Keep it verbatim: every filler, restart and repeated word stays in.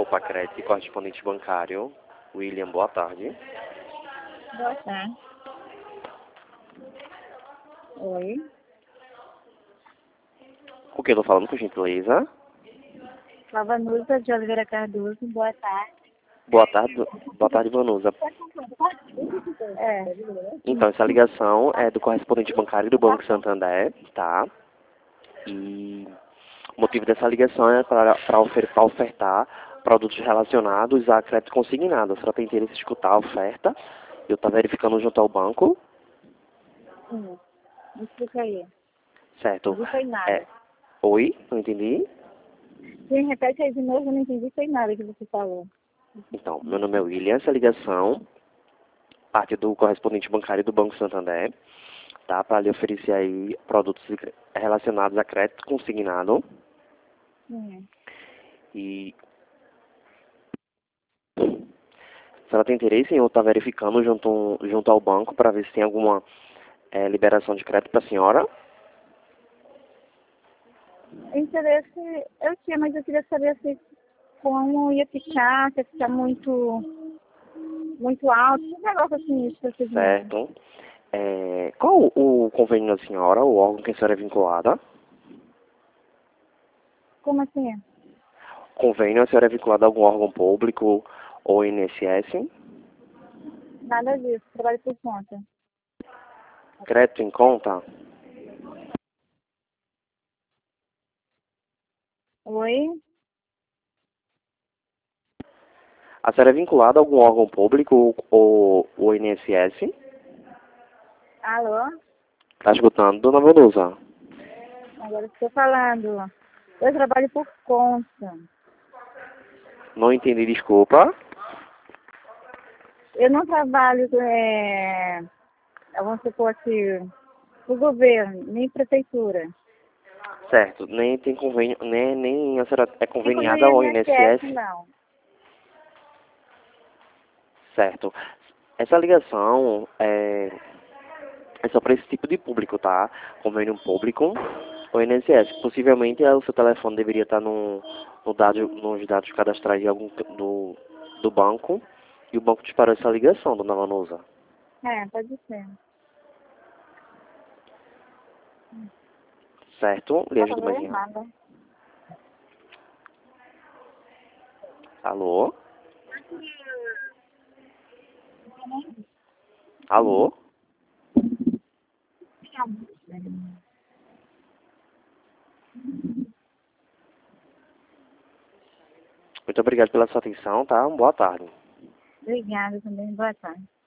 Pacrete, correspondente bancário. William, boa tarde. Boa tarde. Oi. O que eu tô falando, por gentileza? Vanusa de Oliveira Cardoso, boa tarde. Boa tarde, boa tarde, Vanusa. É. Então, essa ligação é do correspondente bancário do Banco Santander, tá? E o motivo dessa ligação é para, para, ofer para ofertar produtos relacionados a crédito consignado. A senhora tem interesse em escutar a oferta? Eu estou verificando junto ao banco. Hum. Me explica aí. Certo. Não foi nada. É... Oi? Não entendi? Sim, repete aí de novo, eu não entendi foi nada que você falou. Então, meu nome é William. Essa ligação parte do correspondente bancário do Banco Santander, tá? Para lhe oferecer aí produtos relacionados a crédito consignado. Hum. E se ela tem interesse em eu estar verificando junto, junto ao banco para ver se tem alguma é, liberação de crédito para a senhora. Interesse eu tinha, mas eu queria saber se como ia ficar, se ia ficar muito, muito alto, um negócio assim, isso que eu fiz mesmo. Certo. É, qual o convênio da senhora, o órgão que a senhora é vinculada? Como assim? Convênio, a senhora é vinculada a algum órgão público ou I N S S? Nada disso, trabalho por conta. Crédito em conta? Oi? A senhora é vinculada a algum órgão público ou o I N S S? Alô? Tá escutando, dona Vanusa? Agora estou falando. Eu trabalho por conta. Não entendi, desculpa. Eu não trabalho, é, vamos supor assim, o governo, nem prefeitura. Certo, nem tem convênio, nem, nem a senhora é Nem conveniada ao convênio I N S S, I N S S? não. Certo. Essa ligação é, é só para esse tipo de público, tá? Convênio público ou I N S S. Possivelmente o seu telefone deveria estar no, no dado, nos dados cadastrais de algum, do, do banco e o banco disparou essa ligação, dona Vanusa. É, pode ser. Certo? Lhe Pode ajudo mais ver em... nada. Alô? Alô? Muito obrigado pela sua atenção, tá? Boa tarde. Obrigada também, boa tarde.